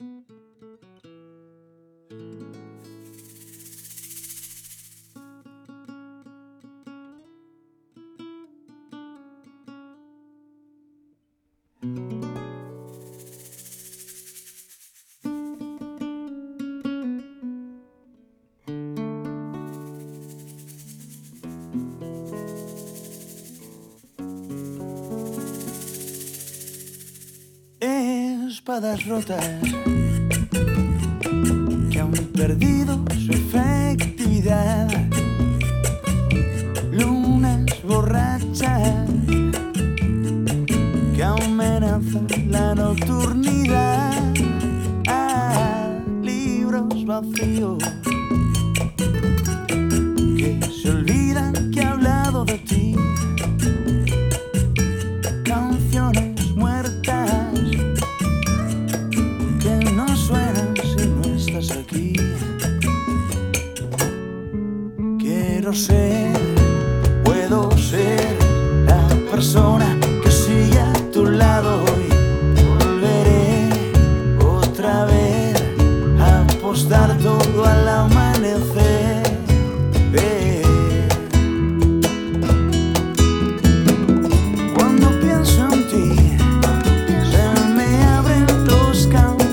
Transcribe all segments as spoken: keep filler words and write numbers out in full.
Espadas rotas que han perdido su efectividad, lunas borrachas que amenazan la nocturnidad, ah, libros vacíos que se olvidan que he hablado de ti, canciones muertas aquí. Quiero ser, puedo ser la persona que sigue a tu lado y volveré otra vez a apostar todo al amanecer. Eh. Cuando pienso en ti, se me abren los caminos.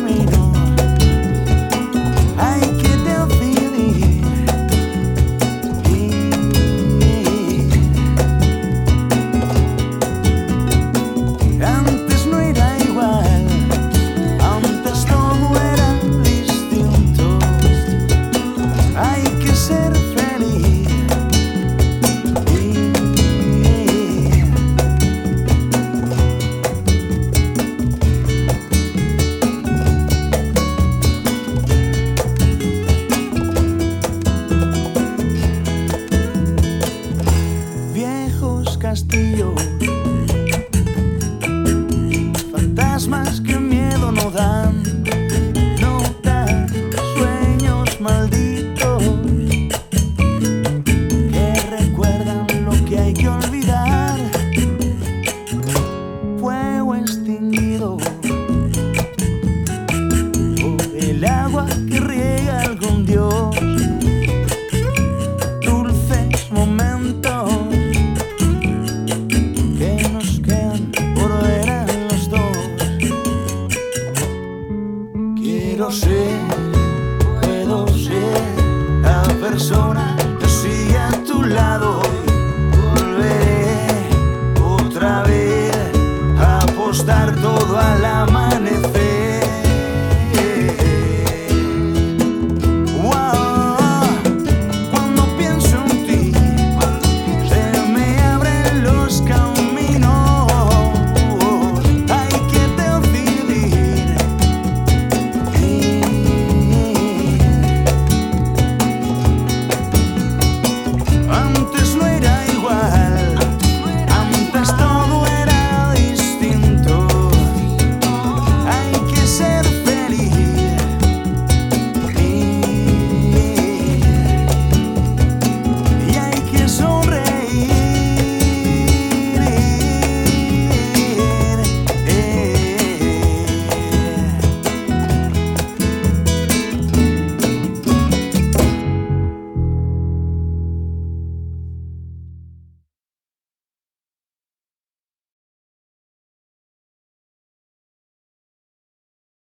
Castillos, fantasmas que miedo no dan, no dan, sueños malditos que recuerdan lo que hay que olvidar, fuego extinguido por el agua que riega algún dios, dulces momentos Quiero ser, puedo ser la persona